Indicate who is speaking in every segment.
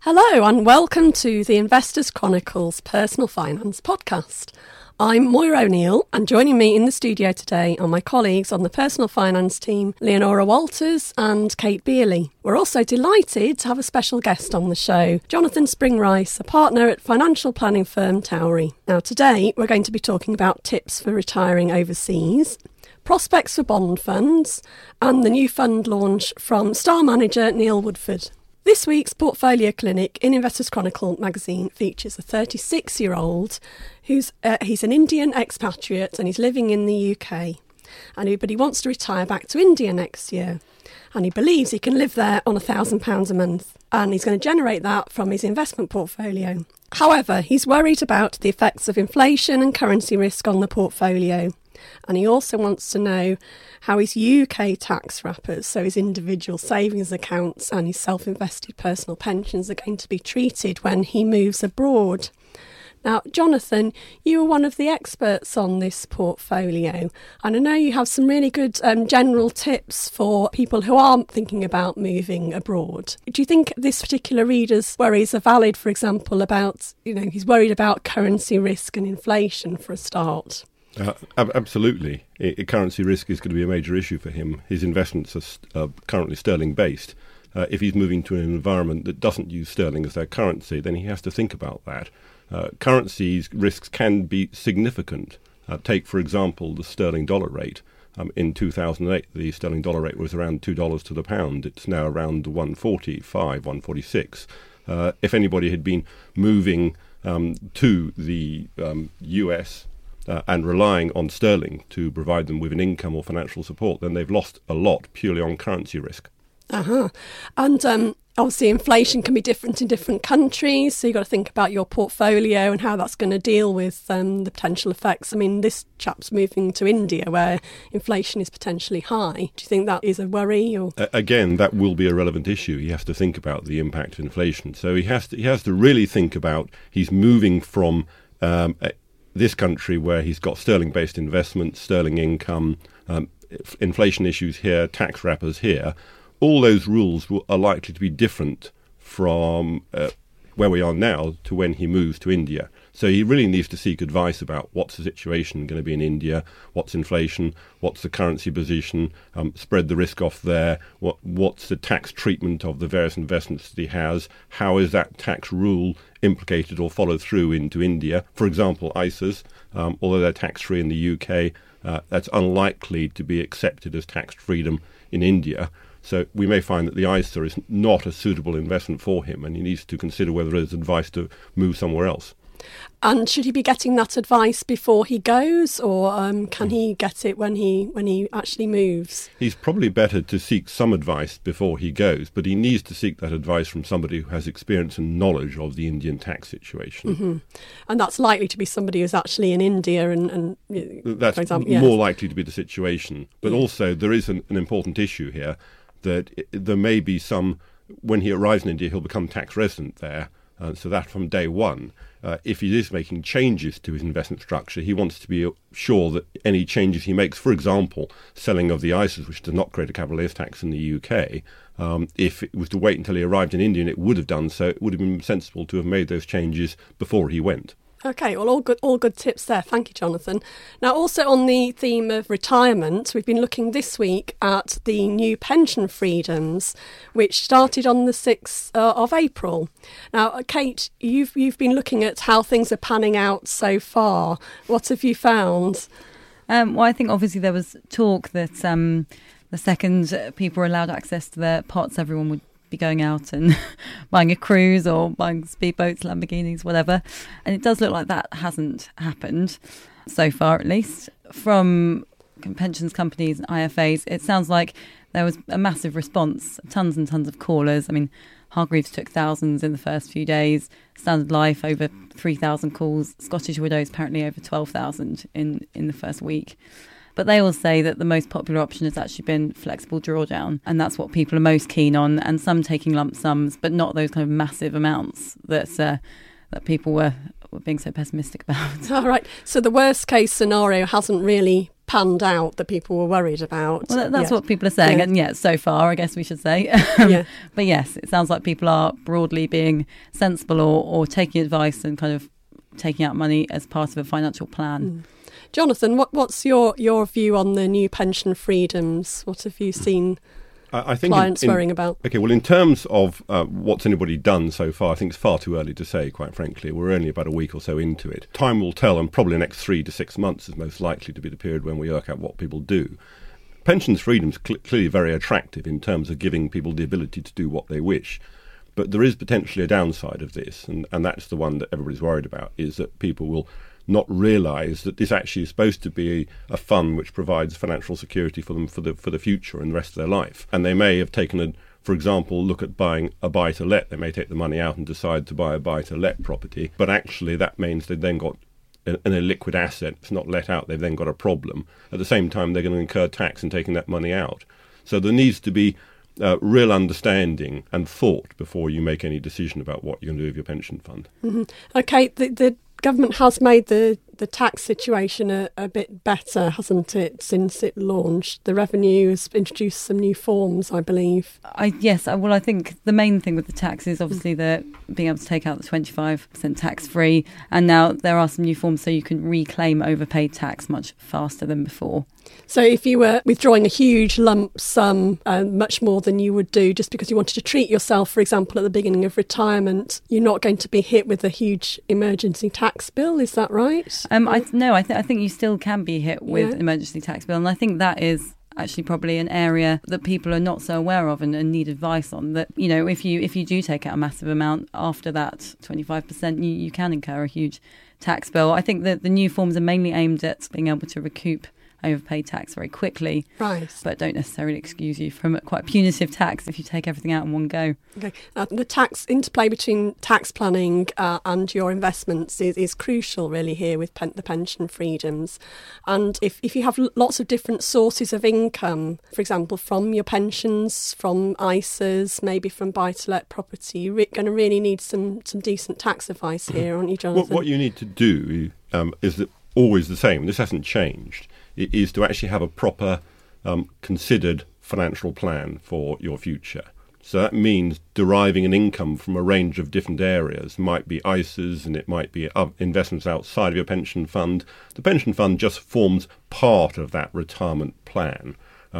Speaker 1: Hello and welcome to the Investors Chronicles Personal Finance Podcast. I'm Moira O'Neill, and joining me in the studio today are my colleagues on the personal finance team, Leonora Walters and Kate Beerley. We're also delighted to have a special guest on the show, Jonathan Springrice, a partner at financial planning firm Towery. Now today we're going to be talking about tips for retiring overseas, prospects for bond funds, and the new fund launch from star manager Neil Woodford. This week's Portfolio Clinic in Investors Chronicle magazine features a 36-year-old he's an Indian expatriate and he's living in the UK. But he wants to retire back to India next year. And he believes he can live there on £1,000 a month. And he's going to generate that from his investment portfolio. However, he's worried about the effects of inflation and currency risk on the portfolio. And he also wants to know how his UK tax wrappers, so his individual savings accounts and his self-invested personal pensions, are going to be treated when he moves abroad. Now, Jonathan, you are one of the experts on this portfolio, and I know you have some really good general tips for people who aren't thinking about moving abroad. Do you think this particular reader's worries are valid, for example, about, he's worried about currency risk and inflation for a start?
Speaker 2: Absolutely. Currency risk is going to be a major issue for him. His investments are currently sterling-based. If he's moving to an environment that doesn't use sterling as their currency, then he has to think about that. Currency risks can be significant. Take, for example, the sterling-dollar rate. In 2008, the sterling-dollar rate was around $2 to the pound. It's now around 145, 146. If anybody had been moving to the US and relying on sterling to provide them with an income or financial support, then they've lost a lot purely on currency risk.
Speaker 1: And obviously inflation can be different in different countries, so you've got to think about your portfolio and how that's going to deal with the potential effects. I mean, this chap's moving to India where inflation is potentially high. Do you think that is a worry? Or?
Speaker 2: Again, that will be a relevant issue. He has to think about the impact of inflation. So he has to really think about he's moving from this country where he's got sterling-based investments, sterling income, inflation issues here, tax wrappers here. All those rules are likely to be different from where we are now to when he moves to India. So he really needs to seek advice about what's the situation going to be in India, what's inflation, what's the currency position, spread the risk off there, what's the tax treatment of the various investments that he has, how is that tax rule implicated or followed through into India. For example, ISAs, although they're tax-free in the UK, that's unlikely to be accepted as tax freedom in India. So we may find that the ISA is not a suitable investment for him, and he needs to consider whether there's advice to move somewhere else.
Speaker 1: And should he be getting that advice before he goes, or can he get it when he actually moves?
Speaker 2: He's probably better to seek some advice before he goes, but he needs to seek that advice from somebody who has experience and knowledge of the Indian tax situation.
Speaker 1: Mm-hmm. And that's likely to be somebody who's actually in India, and
Speaker 2: that's
Speaker 1: for example,
Speaker 2: more likely to be the situation. But also there is an important issue here that there may be when he arrives in India, he'll become tax resident there. So that from day one, if he is making changes to his investment structure, he wants to be sure that any changes he makes, for example, selling of the ISAs, which does not create a capital gains tax in the UK, if it was to wait until he arrived in India, and it would have done so, it would have been sensible to have made those changes before he went.
Speaker 1: Okay, well, all good tips there. Thank you, Jonathan. Now, also on the theme of retirement, we've been looking this week at the new pension freedoms, which started on the 6th of April. Now, Kate, you've been looking at how things are panning out so far. What have you found?
Speaker 3: Well, I think obviously there was talk that the second people were allowed access to their pots, everyone would be going out and buying a cruise or buying speedboats, Lamborghinis, whatever. And it does look like that hasn't happened so far, at least. From pensions companies and IFAs, it sounds like there was a massive response, tons and tons of callers. I mean, Hargreaves took thousands in the first few days, Standard Life over 3,000 calls, Scottish Widows apparently over 12,000 in the first week. But they all say that the most popular option has actually been flexible drawdown, and that's what people are most keen on, and some taking lump sums, but not those kind of massive amounts that people were being so pessimistic about.
Speaker 1: All right. So the worst case scenario hasn't really panned out that people were worried about.
Speaker 3: Well, that's what people are saying. And so far, I guess we should say. But yes, it sounds like people are broadly being sensible or taking advice and kind of taking out money as part of a financial plan.
Speaker 1: Jonathan, what's your view on the new pension freedoms? What have you seen
Speaker 2: I think
Speaker 1: clients worrying about?
Speaker 2: Okay, well, in terms of what's anybody done so far, I think it's far too early to say, quite frankly. We're only about a week or so into it. Time will tell, and probably the next 3 to 6 months is most likely to be the period when we work out what people do. Pensions freedom is clearly very attractive in terms of giving people the ability to do what they wish. But there is potentially a downside of this, and that's the one that everybody's worried about, is that people will not realise that this actually is supposed to be a fund which provides financial security for them for the future and the rest of their life. And they may have taken for example, look at buying a buy-to-let. They may take the money out and decide to buy a buy-to-let property, but actually that means they've then got an illiquid asset. It's not let out. They've then got a problem. At the same time, they're going to incur tax in taking that money out. So there needs to be real understanding and thought before you make any decision about what you're going to do with your pension fund.
Speaker 1: Mm-hmm. Okay, the government has made the tax situation a bit better, hasn't it, since it launched? The Revenue has introduced some new forms, I believe.
Speaker 3: I think the main thing with the tax is obviously the being able to take out the 25% tax-free, and now there are some new forms so you can reclaim overpaid tax much faster than before.
Speaker 1: So if you were withdrawing a huge lump sum, much more than you would do just because you wanted to treat yourself, for example, at the beginning of retirement, you're not going to be hit with a huge emergency tax bill, is that right?
Speaker 3: I think you still can be hit with an emergency tax bill, and I think that is actually probably an area that people are not so aware of and need advice on. That, you know, if you do take out a massive amount after that 25%, you can incur a huge tax bill. I think that the new forms are mainly aimed at being able to recoup overpaid tax very quickly,
Speaker 1: right? But
Speaker 3: don't necessarily excuse you from quite punitive tax if you take everything out in one go.
Speaker 1: Okay, the tax interplay between tax planning and your investments is crucial, really, here with the pension freedoms. And if you have lots of different sources of income, for example, from your pensions, from ISAs, maybe from buy-to-let property, you're going to really need some decent tax advice here, aren't you, Jonathan?
Speaker 2: What you need to do is always the same. This hasn't changed. It is to actually have a proper, considered financial plan for your future. So that means deriving an income from a range of different areas. It might be ISAs and it might be investments outside of your pension fund. The pension fund just forms part of that retirement plan,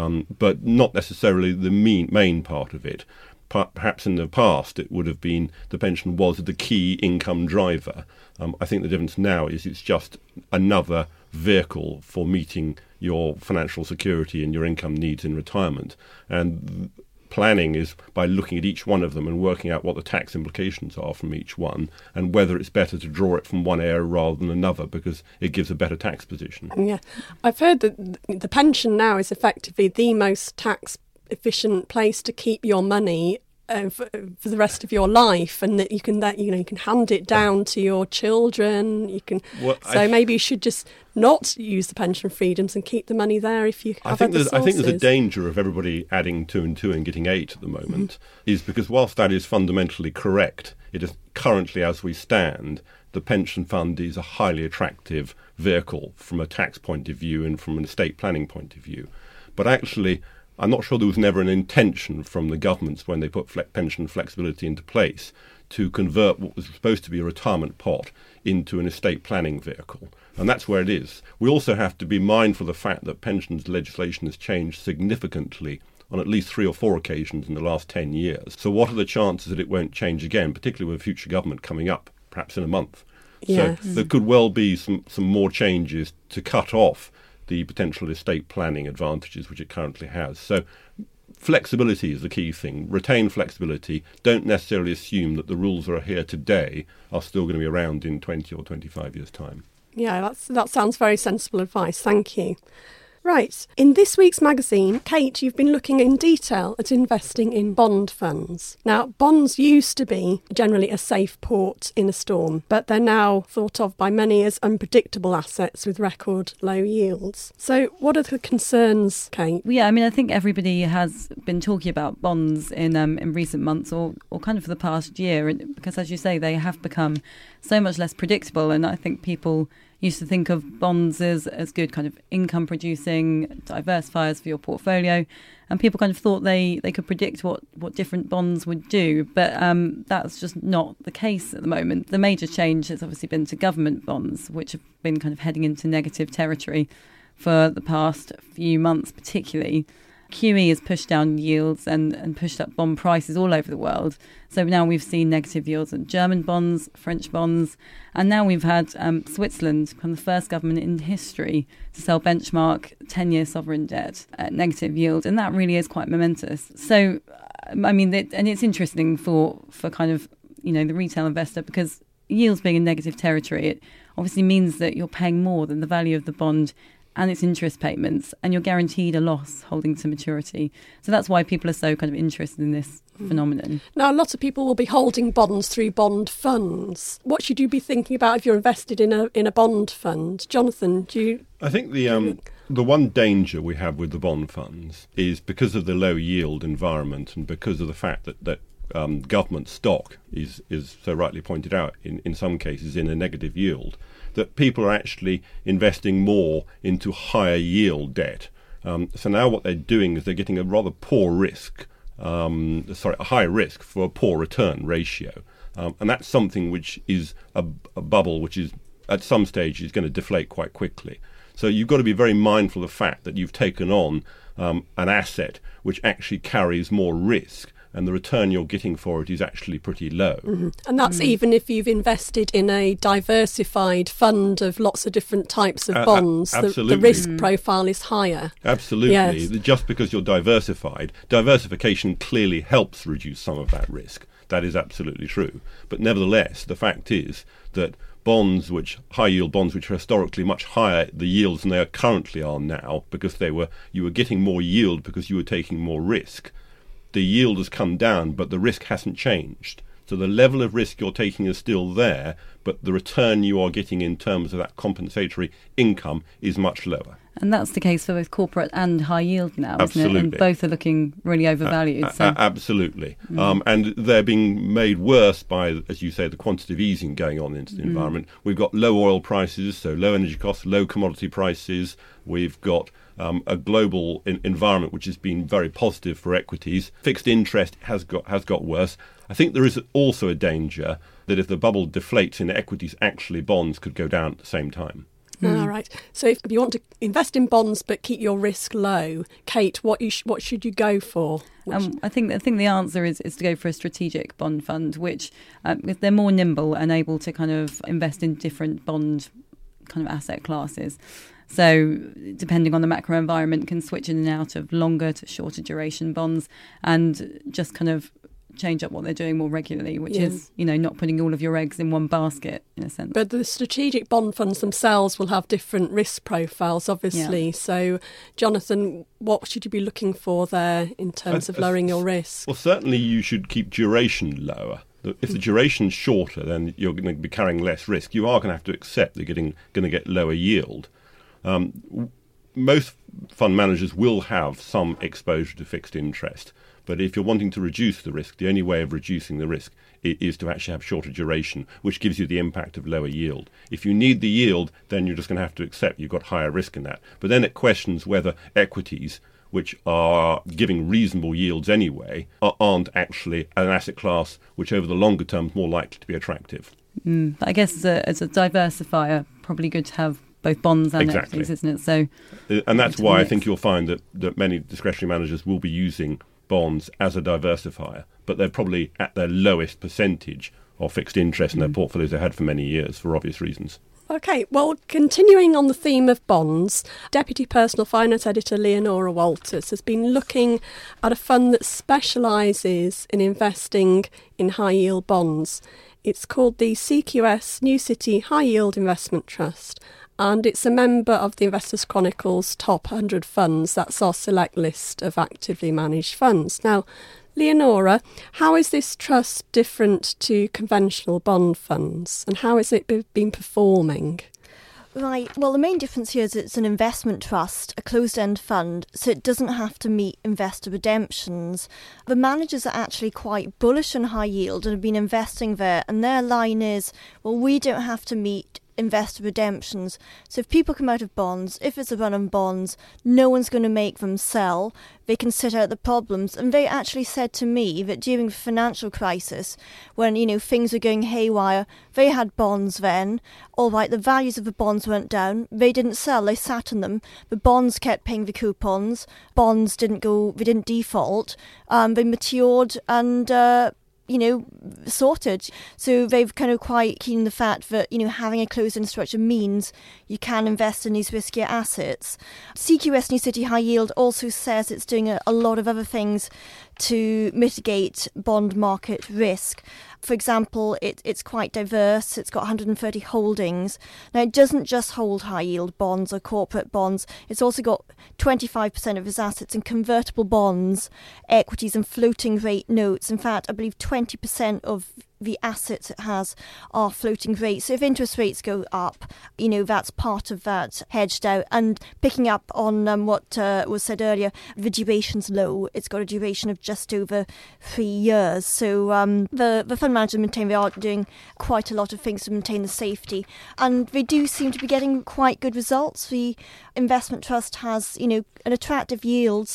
Speaker 2: but not necessarily the main part of it. Perhaps in the past it would have been the pension was the key income driver. I think the difference now is it's just another vehicle for meeting your financial security and your income needs in retirement. And planning is by looking at each one of them and working out what the tax implications are from each one and whether it's better to draw it from one area rather than another because it gives a better tax position.
Speaker 1: Yeah, I've heard that the pension now is effectively the most tax efficient place to keep your money for the rest of your life, and that you can hand it down to your children. You can maybe you should just not use the pension freedoms and keep the money there if you have other sources.
Speaker 2: I think there's a danger of everybody adding 2 and 2 and getting 8 at the moment, is because whilst that is fundamentally correct, it is currently, as we stand, the pension fund is a highly attractive vehicle from a tax point of view and from an estate planning point of view. But actually, I'm not sure there was never an intention from the governments when they put pension flexibility into place to convert what was supposed to be a retirement pot into an estate planning vehicle. And that's where it is. We also have to be mindful of the fact that pensions legislation has changed significantly on at least 3 or 4 occasions in the last 10 years. So what are the chances that it won't change again, particularly with a future government coming up, perhaps in a month?
Speaker 1: Yes.
Speaker 2: So there could well be some more changes to cut off the potential estate planning advantages which it currently has. So flexibility is the key thing. Retain flexibility. Don't necessarily assume that the rules that are here today are still going to be around in 20 or 25 years' time.
Speaker 1: Yeah, that sounds very sensible advice. Thank you. Right. In this week's magazine, Kate, you've been looking in detail at investing in bond funds. Now, bonds used to be generally a safe port in a storm, but they're now thought of by many as unpredictable assets with record low yields. So what are the concerns, Kate?
Speaker 3: Yeah, I mean, I think everybody has been talking about bonds in recent months or kind of for the past year, because as you say, they have become so much less predictable, and I think people used to think of bonds as good kind of income producing diversifiers for your portfolio, and people kind of thought they could predict what different bonds would do, but that's just not the case at the moment. The major change has obviously been to government bonds, which have been kind of heading into negative territory for the past few months particularly. QE has pushed down yields and pushed up bond prices all over the world. So now we've seen negative yields on German bonds, French bonds, and now we've had Switzerland become the first government in history to sell benchmark 10-year sovereign debt at negative yield, and that really is quite momentous. So, I mean, and it's interesting for kind of, the retail investor, because yields being in negative territory, it obviously means that you're paying more than the value of the bond and its interest payments, and you're guaranteed a loss holding to maturity. So that's why people are so kind of interested in this phenomenon.
Speaker 1: Now, lots of people will be holding bonds through bond funds. What should you be thinking about if you're invested in a bond fund? Jonathan, do you...
Speaker 2: I think the one danger we have with the bond funds is because of the low yield environment and because of the fact that government stock is so rightly pointed out in some cases in a negative yield, that people are actually investing more into higher yield debt. So now what they're doing is they're getting a rather poor risk, a high risk for a poor return ratio. And that's something which is a bubble which is at some stage is going to deflate quite quickly. So you've got to be very mindful of the fact that you've taken on an asset which actually carries more risk, and the return you're getting for it is actually pretty low.
Speaker 1: Mm-hmm. And that's even if you've invested in a diversified fund of lots of different types of bonds.
Speaker 2: Absolutely.
Speaker 1: The risk profile is higher.
Speaker 2: Absolutely.
Speaker 1: Yes.
Speaker 2: Just because you're diversified, diversification clearly helps reduce some of that risk. That is absolutely true. But nevertheless, the fact is that high yield bonds, which are historically much higher the yields than they currently are now, because you were getting more yield because you were taking more risk. The yield has come down, but the risk hasn't changed. So the level of risk you're taking is still there, but the return you are getting in terms of that compensatory income is much lower.
Speaker 3: And that's the case for both corporate and high yield now,
Speaker 2: Absolutely.
Speaker 3: Isn't it? And both are looking really overvalued.
Speaker 2: Absolutely. And they're being made worse by, as you say, the quantitative easing going on into the environment. We've got low oil prices, so low energy costs, low commodity prices. We've got a global environment which has been very positive for equities. Fixed interest has got worse. I think there is also a danger that if the bubble deflates in equities, actually bonds could go down at the same time.
Speaker 1: All right. So if you want to invest in bonds but keep your risk low, Kate, what should you go for?
Speaker 3: I think the answer is to go for a strategic bond fund, which they're more nimble and able to kind of invest in different bond kind of asset classes. So depending on the macro environment, can switch in and out of longer to shorter duration bonds and just kind of change up what they're doing more regularly, which is, not putting all of your eggs in one basket, in a sense.
Speaker 1: But the strategic bond funds themselves will have different risk profiles, obviously. Yeah. So, Jonathan, what should you be looking for there in terms of lowering your risk?
Speaker 2: Well, certainly you should keep duration lower. If the duration's shorter, then you're going to be carrying less risk. You are going to have to accept that you're going to get lower yield. Most fund managers will have some exposure to fixed interest. But if you're wanting to reduce the risk, the only way of reducing the risk is to actually have shorter duration, which gives you the impact of lower yield. If you need the yield, then you're just going to have to accept you've got higher risk in that. But then it questions whether equities, which are giving reasonable yields anyway, aren't actually an asset class which over the longer term is more likely to be attractive.
Speaker 3: I guess as a diversifier, probably good to have both bonds and equities, isn't it? So,
Speaker 2: and that's why I think you'll find that many discretionary managers will be using bonds as a diversifier, but they're probably at their lowest percentage of fixed interest in their portfolios they had for many years for obvious reasons.
Speaker 1: OK, well, continuing on the theme of bonds, Deputy Personal Finance Editor Leonora Walters has been looking at a fund that specialises in investing in high-yield bonds. It's called the CQS New City High Yield Investment Trust, and it's a member of the Investors Chronicle's Top 100 Funds. That's our select list of actively managed funds. Now, Leonora, how is this trust different to conventional bond funds, and how has it been performing?
Speaker 4: Right, well, the main difference here is it's an investment trust, a closed-end fund, so it doesn't have to meet investor redemptions. The managers are actually quite bullish on high yield and have been investing there, and their line is, well, we don't have to meet investor redemptions. So if people come out of bonds, if it's a run on bonds, no one's going to make them sell. They can sit out the problems. And they actually said to me that during the financial crisis, when, things were going haywire, they had bonds then. All right, the values of the bonds went down. They didn't sell. They sat on them. The bonds kept paying the coupons. Bonds they didn't default. They matured and sorted. So they've kind of quite keen on the fact that, having a closed-end structure means you can invest in these riskier assets. CQS New City High Yield also says it's doing a lot of other things to mitigate bond market risk. For example, it's quite diverse. It's got 130 holdings. Now, it doesn't just hold high-yield bonds or corporate bonds. It's also got 25% of its assets in convertible bonds, equities and floating rate notes. In fact, I believe 20% of the assets it has are floating rates. So if interest rates go up, that's part of that hedged out. And picking up on what was said earlier, the duration's low. It's got a duration of just over 3 years. So the fund managers maintain they are doing quite a lot of things to maintain the safety. And they do seem to be getting quite good results. The investment trust has, an attractive yield,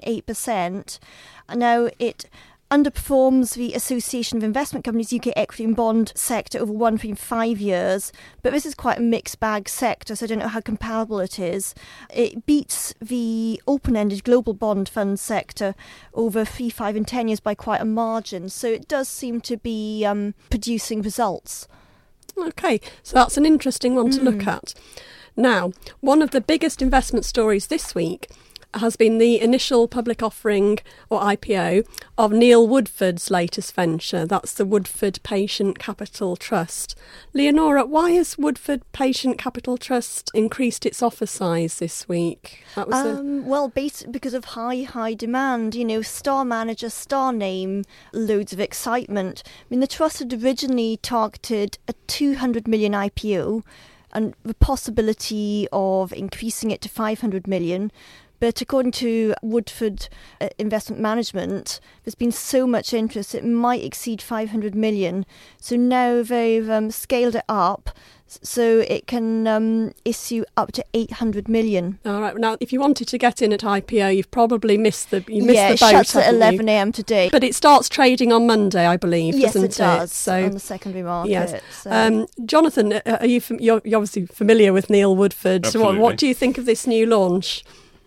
Speaker 4: 6.8%. And now it underperforms the Association of Investment Companies UK equity and bond sector over 1.5 years. But this is quite a mixed bag sector, so I don't know how comparable it is. It beats the open-ended global bond fund sector over 3, 5 and 10 years by quite a margin. So it does seem to be producing results.
Speaker 1: Okay, so that's an interesting one to look at. Now, one of the biggest investment stories this week has been the initial public offering, or IPO, of Neil Woodford's latest venture. That's the Woodford Patient Capital Trust. Leonora, why has Woodford Patient Capital Trust increased its offer size this week? That was
Speaker 4: basically because of high demand. Star manager, star name, loads of excitement. I mean, the trust had originally targeted a 200 million IPO and the possibility of increasing it to 500 million. But according to Woodford Investment Management, there's been so much interest it might exceed 500 million. So now they've scaled it up so it can issue up to 800 million.
Speaker 1: All right. Now, if you wanted to get in at IPO, you've probably missed the boat.
Speaker 4: It shuts at 11 a.m. today.
Speaker 1: But it starts trading on Monday, I believe, doesn't it?
Speaker 4: Yes, it does,
Speaker 1: so,
Speaker 4: on the secondary market.
Speaker 1: Yes.
Speaker 4: So.
Speaker 1: Jonathan, you're obviously familiar with Neil Woodford.
Speaker 2: Absolutely.
Speaker 1: So what do you think of this new launch?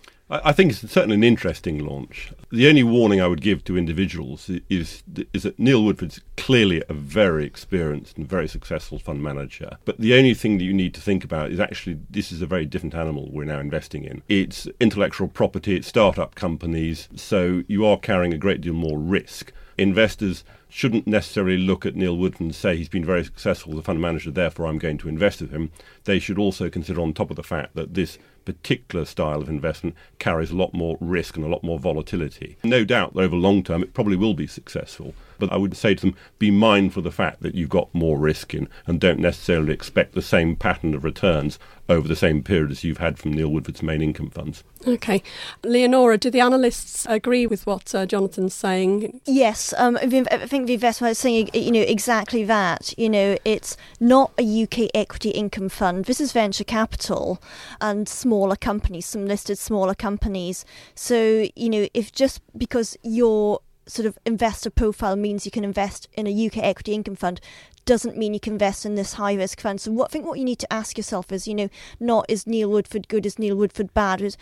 Speaker 2: I think it's certainly an interesting launch. The only warning I would give to individuals is that Neil Woodford's clearly a very experienced and very successful fund manager. But the only thing that you need to think about is actually this is a very different animal we're now investing in. It's intellectual property, it's startup companies, so you are carrying a great deal more risk. Investors shouldn't necessarily look at Neil Woodford and say he's been very successful as a fund manager, therefore I'm going to invest with him. They should also consider on top of the fact that this particular style of investment carries a lot more risk and a lot more volatility. No doubt that over long term it probably will be successful, but I would say to them, be mindful of the fact that you've got more risk in and don't necessarily expect the same pattern of returns over the same period as you've had from Neil Woodford's main income funds.
Speaker 1: Okay. Leonora, do the analysts agree with what Jonathan's saying?
Speaker 4: Yes, I think the investment is saying, exactly that. It's not a UK equity income fund. This is venture capital and smaller companies, some listed smaller companies. So, if just because your sort of investor profile means you can invest in a UK equity income fund doesn't mean you can invest in this high risk fund. So I think what you need to ask yourself is, not is Neil Woodford good, is Neil Woodford bad, is,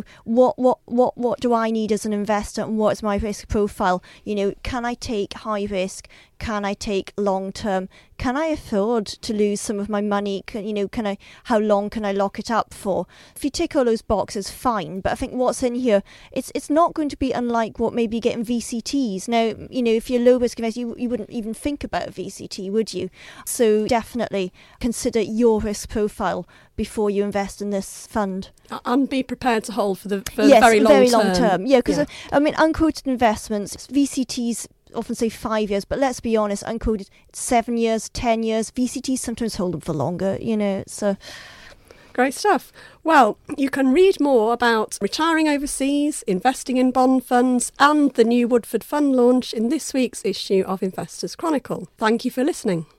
Speaker 4: what do I need as an investor and what is my risk profile? Can I take high risk? Can I take long term? Can I afford to lose some of my money? How long can I lock it up for? If you tick all those boxes, fine. But I think what's in here, it's not going to be unlike what maybe you get in VCTs. Now, if you're low risk investor, you wouldn't even think about a VCT, would you? So definitely consider your risk profile before you invest in this fund.
Speaker 1: And be prepared to hold for the very long term.
Speaker 4: Yeah, because unquoted investments, VCTs often say 5 years, but let's be honest, unquoted 7 years, 10 years. VCTs sometimes hold them for longer, so...
Speaker 1: Great stuff. Well, you can read more about retiring overseas, investing in bond funds and the new Woodford fund launch in this week's issue of Investors Chronicle. Thank you for listening.